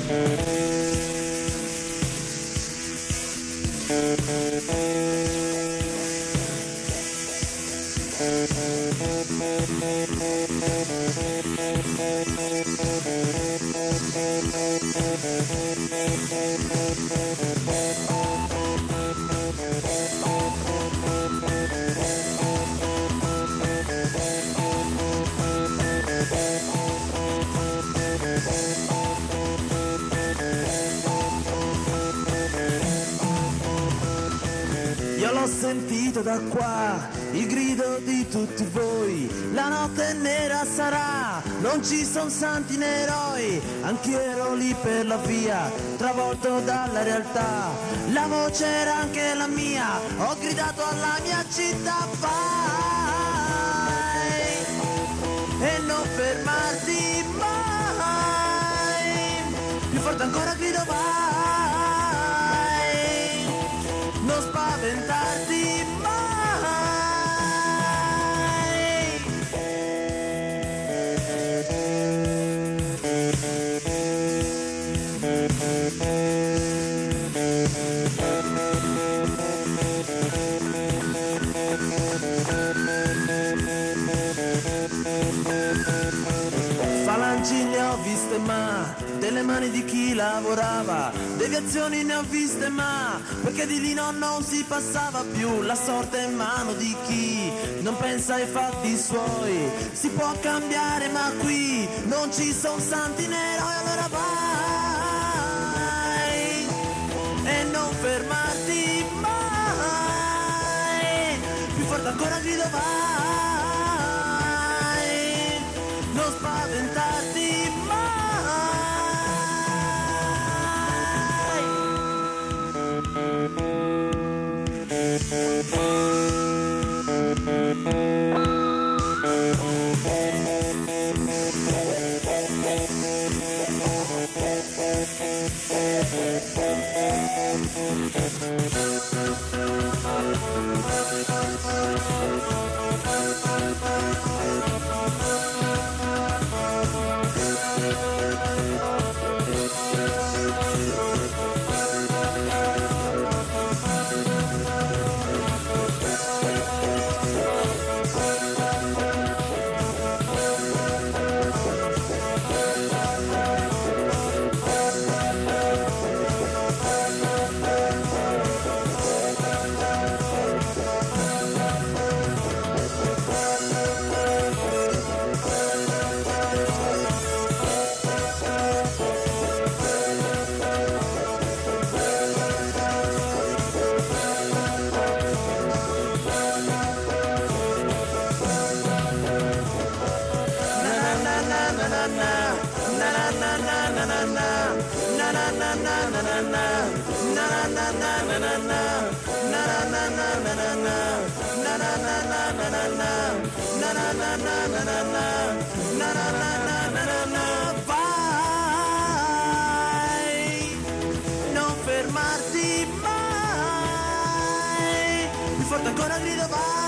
Io l'ho sentito da qua, il grido di tutti voi, la notte nera sarà, non ci son santi né eroi, anch'io ero lì per la via, travolto dalla realtà, la voce era anche la mia, ho gridato alla mia città, vai, e non fermarti mai, più forte ancora grido vai, non spaventarti mai. Falangi ne ho viste ma delle mani di chi lavorava, deviazioni ne ho viste ma perché di lì non si passava più, la sorte è in mano di chi non pensa ai fatti suoi, si può cambiare ma qui non ci son santi né eroi, allora vai e non fermarti mai, più forte ancora grido vai, non spaventarti mai. Vai, non fermarti mai, più forte ancora grido vai.